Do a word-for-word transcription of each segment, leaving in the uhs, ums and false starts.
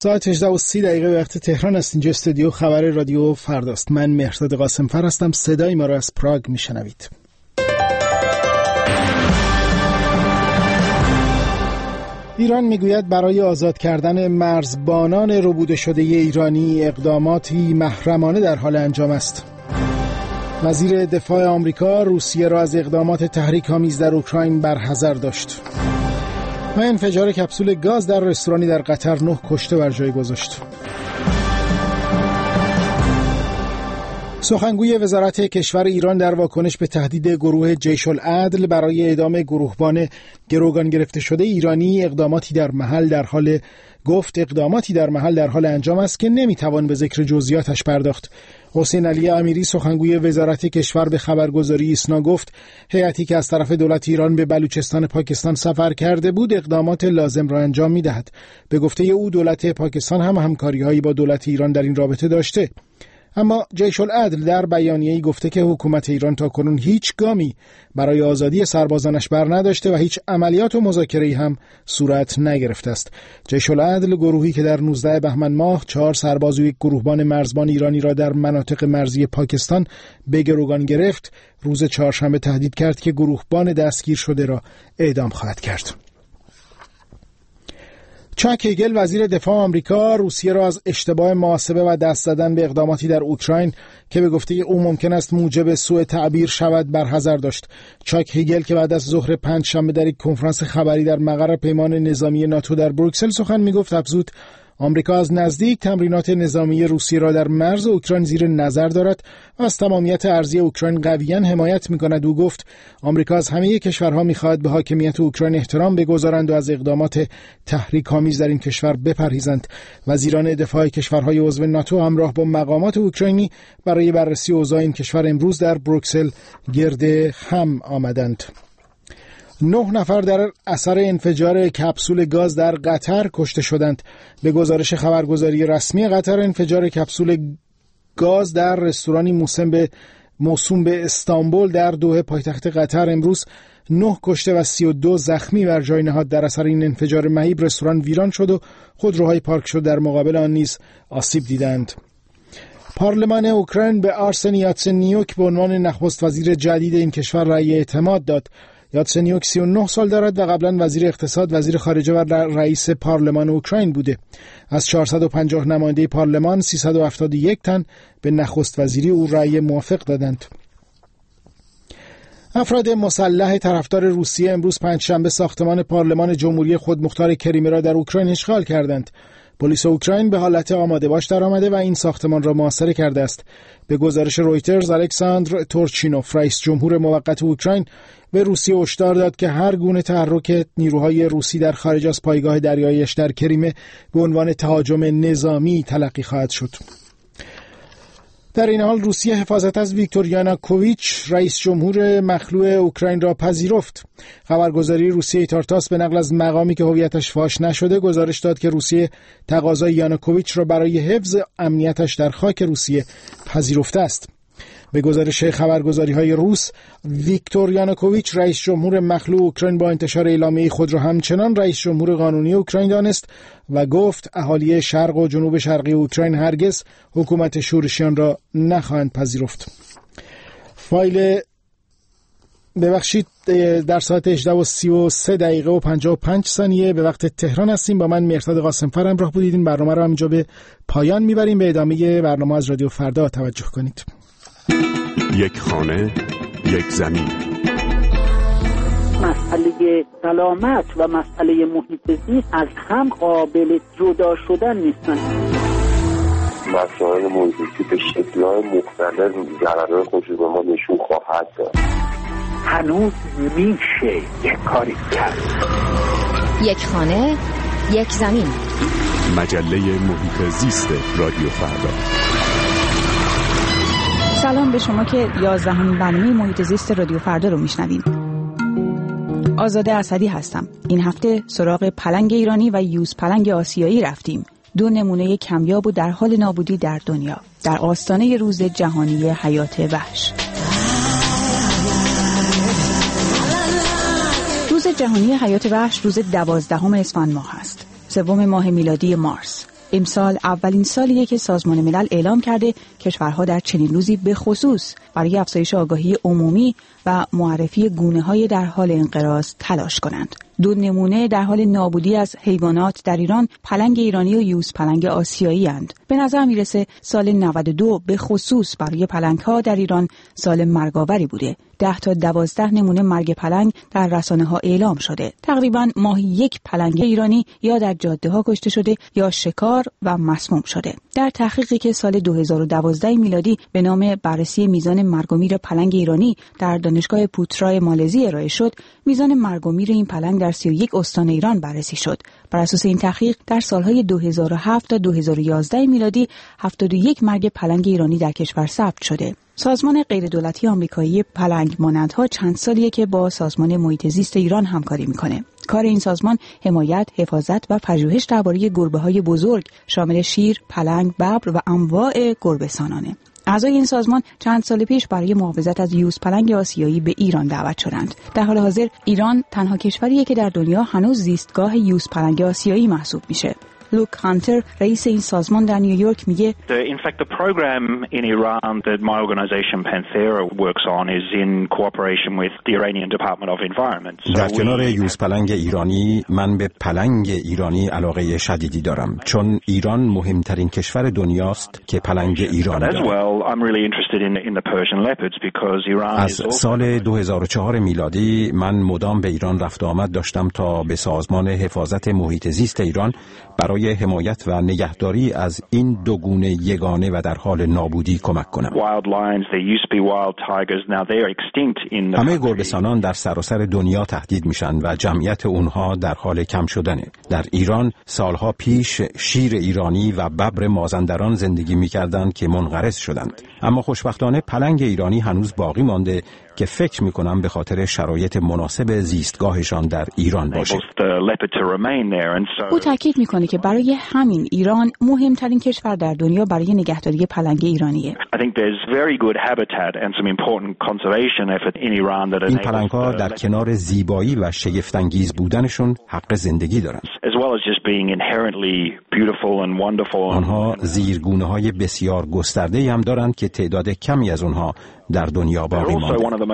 ساعت هجده و سی دقیقه وقت تهران است. اینجا استودیو خبر رادیو فرداست. من مهرداد قاسمفر هستم. صدای ما را از پراگ میشنوید. ایران میگوید برای آزاد کردن مرزبانان ربوده شده ایرانی اقداماتی محرمانه در حال انجام است. وزیر دفاع آمریکا روسیه را از اقدامات تحریک‌آمیز در اوکراین برحذر داشت. و انفجار کپسول گاز در رستورانی در قطر نه کشته بر جای گذاشت. سخنگوی وزارت کشور ایران در واکنش به تهدید گروه جیش العدل برای اعدام گروهبان گروگان گرفته شده ایرانی اقداماتی در محل در حال گفت اقداماتی در محل در حال انجام است که نمیتوان به ذکر جزئیاتش پرداخت. حسین علی امیری سخنگوی وزارت کشور به خبرگزاری ایسنا گفت هیئتی که از طرف دولت ایران به بلوچستان پاکستان سفر کرده بود اقدامات لازم را انجام میدهد. به گفته او دولت پاکستان هم همکاری‌هایی با دولت ایران در این رابطه داشته. اما جیش العدل در بیانیه‌ای گفته که حکومت ایران تاکنون هیچ گامی برای آزادی سربازانش بر نداشته و هیچ عملیات و مذاکره‌ای هم صورت نگرفته است. جیش العدل گروهی که در نوزده بهمن ماه چهار سرباز و یک گروهبان مرزبان ایرانی را در مناطق مرزی پاکستان به گروگان گرفت، روز چهارشنبه تهدید کرد که گروهبان دستگیر شده را اعدام خواهد کرد. چاک هگل وزیر دفاع آمریکا روسیه را از اشتباه محاسبه و دست زدن به اقداماتی در اوکراین که به گفته او ممکن است موجب سوء تعبیر شود برحذر داشت. چاک هگل که بعد از ظهر پنجشنبه در یک کنفرانس خبری در مقر پیمان نظامی ناتو در بروکسل سخن میگفت افزود آمریکا از نزدیک تمرینات نظامی روسیه را در مرز اوکراین زیر نظر دارد و از تمامیت ارضی اوکراین قویاً حمایت می‌کند. او گفت آمریکا از همه کشورها می‌خواهد به حاکمیت اوکراین احترام بگذارند و از اقدامات تحریک‌آمیز در این کشور بپرهیزند. وزیران دفاع کشورهای عضو ناتو همراه با مقامات اوکراینی برای بررسی اوضاع این کشور امروز در بروکسل گرد هم آمدند. نه نفر در اثر انفجار کپسول گاز در قطر کشته شدند. به گزارش خبرگزاری رسمی قطر انفجار کپسول گاز در رستورانی موسوم به موسوم به استانبول در دوحه پایتخت قطر امروز نه کشته و سی و دو زخمی بر جای نهاد. در اثر این انفجار مهیب رستوران ویران شد و خودروهای پارک شده در مقابل آن نیز آسیب دیدند. پارلمان اوکراین به آرسن یاتسنیوک به عنوان نخست وزیر جدید این کشور رأی اعتماد داد. یاتسنیوک سی و نه سال دارد و قبلا وزیر اقتصاد، وزیر خارجه و رئیس پارلمان اوکراین بوده. از چهارصد و پنجاه نماینده پارلمان سیصد و هفتاد و یک تن به نخست وزیری او رأی موافق دادند. افراد مسلح طرفدار روسیه امروز پنجشنبه ساختمان پارلمان جمهوری خودمختار کریمه را در اوکراین اشغال کردند. پلیس اوکراین به حالت آماده باش در آمده و این ساختمان را محاصره کرده است. به گزارش رویترز الکساندر تورچینوف رئیس جمهور موقت اوکراین به روسیه هشدار داد که هر گونه تحرک نیروهای روسی در خارج از پایگاه دریاییش در کریمه به عنوان تهاجم نظامی تلقی خواهد شد. در این حال روسیه حفاظت از ویکتور یانوکوویچ رئیس جمهور مخلوع اوکراین را پذیرفت. خبرگزاری روسیه تارتاس به نقل از مقامی که هویتش فاش نشده گزارش داد که روسیه تقاضای یانوکوویچ را برای حفظ امنیتش در خاک روسیه پذیرفته است. به گزارش خبرگزاری‌های روس، ویکتور یانوکوویچ رئیس جمهور مخلوع اوکراین با انتشار اعلامیه خود را همچنان رئیس جمهور قانونی اوکراین دانست و گفت اهالی شرق و جنوب شرقی اوکراین هرگز حکومت شورشیان را نخواهند پذیرفت. فایل ببخشید در ساعت هجده و سی و سه دقیقه و پنجاه و پنج ثانیه به وقت تهران هستیم. با من مهرداد قاسمفر همراه بودید. این برنامه را همینجا به پایان میبریم. به ادامه برنامه از رادیو فردا توجه کنید. یک خانه، یک زمین. مسئله سلامت و مسئله محیط زیست از هم قابل جدا شدن نیستن. مسائل محیط زیستی به شکل‌های مختلف ضررهای خودش رو به ما نشون خواهد داد. هنوز میشه یک کاری کرد. یک خانه، یک زمین. مجله محیط زیست رادیو فردا. سلام به شما که یازدهمین برنامه محیط زیست رادیو فردا رو میشنوید. آزاده اسدی هستم. این هفته سراغ پلنگ ایرانی و یوز پلنگ آسیایی رفتیم. دو نمونه کمیاب و در حال نابودی در دنیا در آستانه روز جهانی حیات وحش. روز جهانی حیات وحش روز دوازدهم اسفند ماه است. سوم ماه میلادی مارس. امسال اولین سالیه که سازمان ملل اعلام کرده کشورها در چنین روزی به خصوص برای افزایش آگاهی عمومی و معرفی گونه‌های در حال انقراض تلاش کنند. دو نمونه در حال نابودی از حیوانات در ایران پلنگ ایرانی و یوز پلنگ آسیایی اند. به نظر میرسه سال نود و دو به خصوص برای پلنگ‌ها در ایران سال مرگاوری بوده. ده تا دوازده نمونه مرگ پلنگ در رسانه‌ها اعلام شده. تقریباً ماهی یک پلنگ ایرانی یا در جاده‌ها کشته شده یا شکار و مسموم شده. در تحقیقی که سال دو هزار و دوازده میلادی به نام بررسی میزان مرگ و میر پلنگ ایرانی در دانشگاه پوترای مالزی ارائه شد، میزان مرگ و میر این پلنگ در سی و یک استان ایران بررسی شد. بر اساس این تحقیق در سالهای دو هزار و هفت تا دو هزار و یازده میلادی هفتاد و یک مرگ پلنگ ایرانی در کشور ثبت شده. سازمان غیردولتی آمریکایی پلنگ مانندها چند سالیه که با سازمان محیط زیست ایران همکاری میکنه. کار این سازمان حمایت، حفاظت و پژوهش درباره گربه‌های بزرگ شامل شیر، پلنگ، ببر و انواع گربه‌سانانه. اعضای این سازمان چند سال پیش برای محافظت از یوز پلنگ آسیایی به ایران دعوت شدند. در حال حاضر ایران تنها کشوریه که در دنیا هنوز زیستگاه یوز پلنگ آسیایی محسوب میشه. لوک هانتر رئیس این سازمان در نیویورک میگه In fact the program in Iran that my organization Panthera works on is in cooperation with the Iranian Department of Environment. در کنار یوز پلنگ ایرانی من به پلنگ ایرانی علاقه شدیدی دارم چون ایران مهمترین کشور دنیاست که پلنگ ایرانی دارد. از سال دو هزار و چهار میلادی من مدام به ایران رفت و آمد داشتم تا به سازمان حفاظت محیط زیست ایران برای حمایت و نگهداری از این دو گونه یگانه و در حال نابودی کمک کنم. همه گربه‌سانان در سراسر دنیا تهدید میشن و جمعیت اونها در حال کم شدنه. در ایران سالها پیش شیر ایرانی و ببر مازندران زندگی میکردند که منقرض شدند. اما خوشبختانه پلنگ ایرانی هنوز باقی مانده که فکر میکنم به خاطر شرایط مناسب زیستگاهشان در ایران باشه. او تاکید میکنه که برای همین ایران مهمترین کشور در دنیا برای نگهداری پلنگ ایرانیه. این پلنگ‌ها در کنار زیبایی و شگفت‌انگیز بودنشون حق زندگی دارند. آنها زیرگونه‌های بسیار گسترده‌ای هم دارند که تعداد کمی از اونها در دنیا باقی مانده.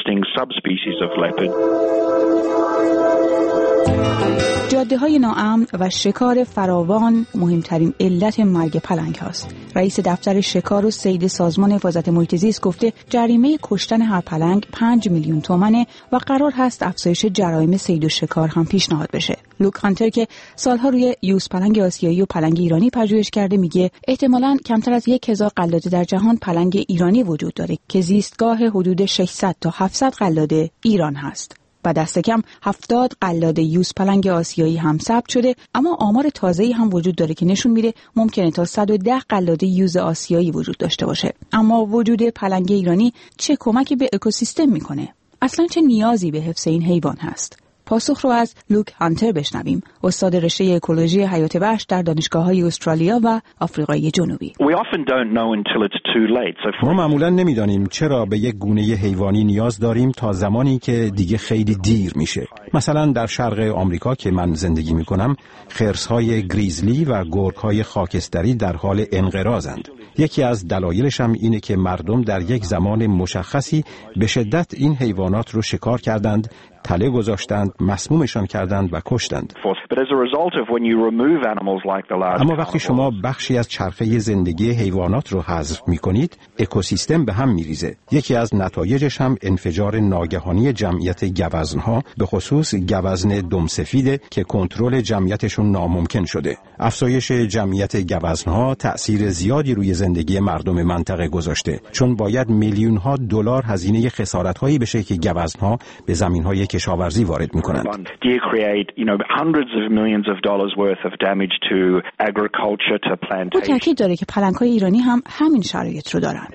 جاده‌های ناامن و شکار فراوان مهمترین علت مرگ پلنگ هاست. رئیس دفتر شکار و صید سازمان حفاظت محیط زیست گفته جریمه کشتن هر پلنگ پنج میلیون تومانه و قرار هست افزایش جرایم صید و شکار هم پیشنهاد بشه. لوک هانتر که سالها روی یوز پلنگ آسیایی و پلنگ ایرانی پژوهش کرده میگه احتمالاً کمتر از یک هزار قلاده در جهان پلنگ ایرانی وجود داره که زیستگاه حدود ششصد تا هفتصد قلاده ایران هست. و دست کم هفتاد قلاده یوز پلنگ آسیایی هم ثبت شده، اما آمار تازه‌ای هم وجود داره که نشون میده ممکنه تا صد و ده قلاده یوز آسیایی وجود داشته باشه. اما وجود پلنگ ایرانی چه کمکی به اکوسیستم میکنه؟ اصلا چه نیازی به حفظ این حیوان هست؟ پاسخ رو از لوک هانتر بشنویم، استاد رشته اکولوژی حیات وحش در دانشگاه‌های استرالیا و آفریقای جنوبی. ما معمولاً نمی‌دانیم چرا به یک گونه حیوانی نیاز داریم تا زمانی که دیگه خیلی دیر میشه. مثلا در شرق آمریکا که من زندگی می‌کنم، خرس‌های گریزلی و گرگ‌های خاکستری در حال انقراضند. یکی از دلایلش هم اینه که مردم در یک زمان مشخصی به شدت این حیوانات رو شکار کردند، تله گذاشتند، مسمومشان کردند و کشتند. اما وقتی شما بخشی از چرخه زندگی حیوانات رو حذف می‌کنید، اکوسیستم به هم می‌ریزه. یکی از نتایجش هم انفجار ناگهانی جمعیت گوزن‌ها، به خصوص گوزن دمسفیده که کنترل جمعیتشون ناممکن شده. افزایش جمعیت گوزن‌ها تأثیر زیادی روی زندگی مردم منطقه گذاشته، چون باید میلیون‌ها دلار هزینه خسارت‌هایی بشه که گوزن‌ها به زمین‌های کشاورزی وارد می‌کنند. او تاکید داره که پلنگ‌های ایرانی هم همین شرایط رو دارن.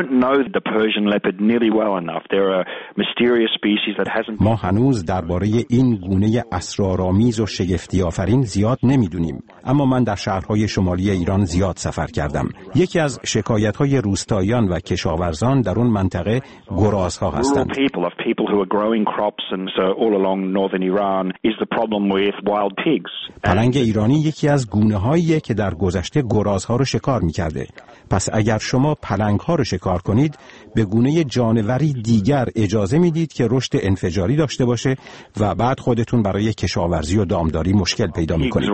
ما هنوز درباره این گونه اسرارآمیز و شگفتی آفرین زیاد نمی‌دونیم، اما من در شهرهای شمالی ایران زیاد سفر کردم. یکی از شکایت‌های روستاییان و کشاورزان در اون منطقه گرازها هستند. problems uh, all along northern Iran is the problem with wild pigs. پلنگ ایرانی یکی از گونه‌هاییه که در گذشته گرازها رو شکار می‌کرده. پس اگر شما پلنگ‌ها رو شکار کنید، به گونه جانوری دیگر اجازه میدید که رشد انفجاری داشته باشه و بعد خودتون برای کشاورزی و دامداری مشکل پیدا می‌کنید.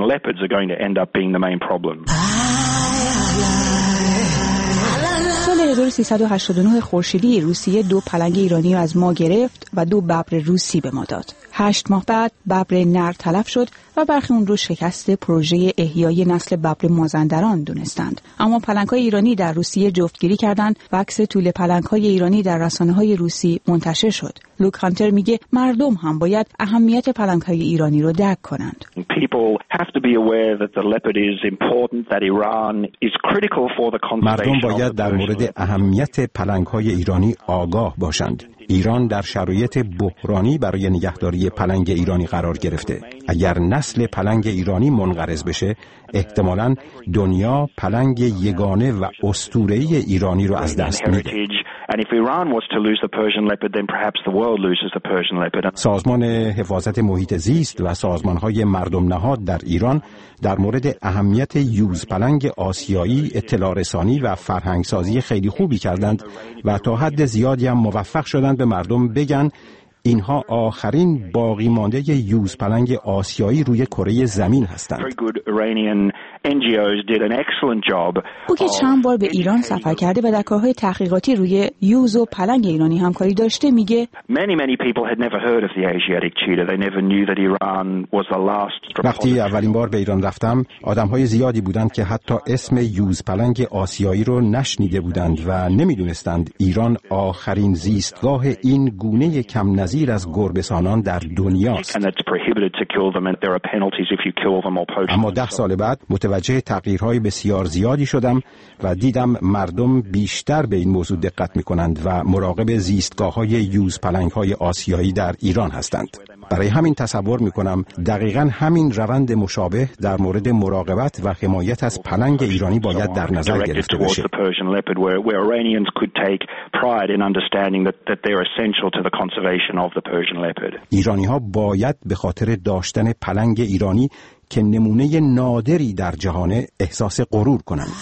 سال هزار و سیصد و هشتاد و نه خورشیدی روسیه دو پلنگ ایرانی رو از ما گرفت و دو ببر روسی به ما داد. هشت ماه بعد ببر نر تلف شد و برخی اون رو شکست پروژه احیای نسل ببر مازندران دونستند. اما پلنگ‌های ایرانی در روسیه جفتگیری کردند و عکس طول پلنگ‌های ایرانی در رسانه‌های روسی منتشر شد. لوک هانتر میگه مردم هم باید اهمیت پلنگ‌های ایرانی رو درک کنند. مردم باید در مورد اهمیت پلنگ‌های ایرانی آگاه باشند. ایران در شرایط بحرانی برای نگهداری پلنگ ایرانی قرار گرفته. اگر نسل پلنگ ایرانی منقرض بشه، احتمالاً دنیا پلنگ یگانه و اسطوره‌ای ایرانی رو از دست میده. سازمان حفاظت محیط زیست و سازمان‌های مردم نهاد در ایران در مورد اهمیت یوز پلنگ آسیایی اطلاع رسانی و فرهنگسازی خیلی خوبی کردند و تا حد زیادی هم موفق شدند به مردم بگن اینها آخرین باقی مانده یوز پلنگ آسیایی روی کره زمین هستند. او که چند بار به ایران سفر کرده و در کارهای تحقیقاتی روی یوز و پلنگ ایرانی همکاری داشته میگه وقتی اولین بار به ایران رفتم آدمهای زیادی بودند که حتی اسم یوز پلنگ آسیایی رو نشنیده بودند و نمیدونستند ایران آخرین زیستگاه این گونه کم نظیر از گربه‌سانان در دنیاست. اما ده سال بعد متوجه تغییرهای بسیار زیادی شدم و دیدم مردم بیشتر به این موضوع دقت می‌کنند و مراقب زیستگاه‌های یوز پلنگ‌های آسیایی در ایران هستند. برای همین تصور می‌کنم دقیقاً همین روند مشابه در مورد مراقبت و حمایت از پلنگ ایرانی باید در نظر گرفته بشه. ایرانی‌ها باید به خاطر داشتن پلنگ ایرانی که نمونه نادری در جهان احساس غرور کنند.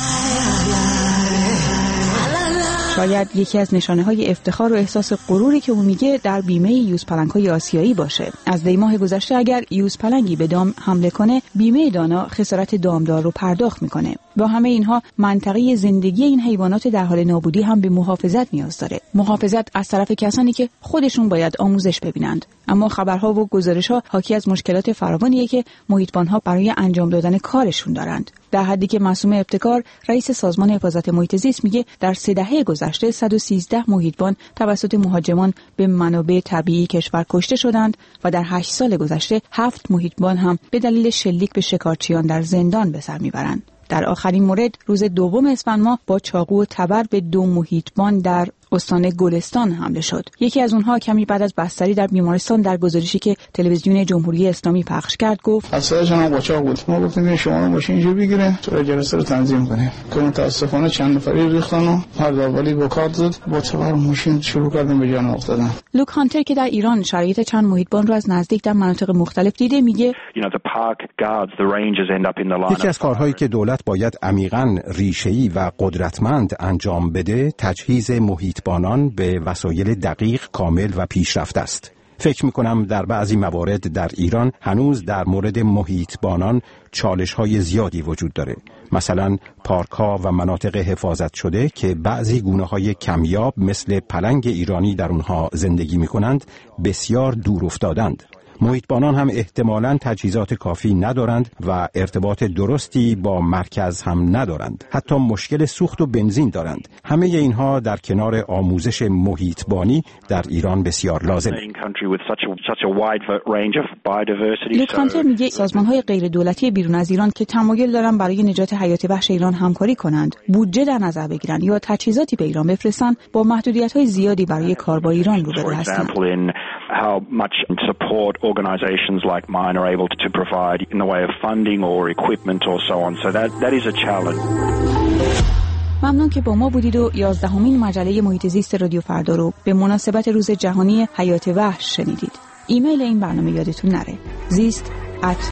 شاید یکی از نشانه‌های افتخار و احساس غروری که او میگه در بیمه یوز پلنگ‌های آسیایی باشه. از دی ماه گذشته اگر یوز پلنگی به دام حمله کنه، بیمه دانا خسارت دامدار رو پرداخت میکنه. با همه اینها منطقه زندگی این حیوانات در حال نابودی هم به محافظت نیاز داره. محافظت از طرف کسانی که خودشون باید آموزش ببینند. اما خبرها و گزارش‌ها حاکی از مشکلات فراوانیه که محیطبان‌ها برای انجام دادن کارشون دارند. در حدی که معصومه ابتکار رئیس سازمان حفاظت محیط زیست میگه در سه دهه گذشته صد و سیزده محیطبان توسط مهاجمان به منابع طبیعی کشور کشته شدند و در هشت سال گذشته هفت محیطبان هم به دلیل شلیک به شکارچیان در زندان به سر میبرند. در آخرین مورد روز دوم اسفند ماه با چاقو و تبر به دو محیطبان در استان گلستان حمله شد. یکی از اونها کمی بعد از بستری در بیمارستان در گزارشی که تلویزیون جمهوری اسلامی پخش کرد گفت افسر جناب قاچاق بود. ما گفتیم شما رو ماشین اینجا بگیره تو جلسه رو تنظیم کنیم. که متاسفانه چند نفری ریختن و هر داولی با کارت زد با تبر ماشین شروع کردن به جان افتادن. لوک هانتر که در ایران شرایط چند محیطبان رو از نزدیک در مناطق مختلف دیده میگه یکی از کارهایی که دولت باید عمیقاً ریشه‌ای و قدرتمند انجام بده تجهیز محیطبانان به وسایل دقیق، کامل و پیشرفته است. فکر می‌کنم در بعضی موارد در ایران هنوز در مورد محیطبانان چالش‌های زیادی وجود داره. مثلا پارک‌ها و مناطق حفاظت شده که بعضی گونه‌های کمیاب مثل پلنگ ایرانی در اونها زندگی می‌کنند بسیار دور افتادند. محیطبانان هم احتمالاً تجهیزات کافی ندارند و ارتباط درستی با مرکز هم ندارند. حتی مشکل سوخت و بنزین دارند. همه اینها در کنار آموزش محیطبانی در ایران بسیار لازمه. لوک هانتر میگه سازمان‌های غیر دولتی بیرون از ایران که تمایل دارن برای نجات حیات وحش ایران همکاری کنند، بودجه در نظر بگیرن یا تجهیزاتی به ایران بفرستن، با محدودیت‌های زیادی برای کار با ایران روبرو هستند. How much support organizations like mine are able to provide in the way of funding or equipment or so on. So that that is a challenge. ممنون که با ما بودید و یازدهمین مجله محیط زیست رادیو فردا رو به مناسبت روز جهانی حیات وحش شنیدید. ایمیل این برنامه یادتون نره. زیست ات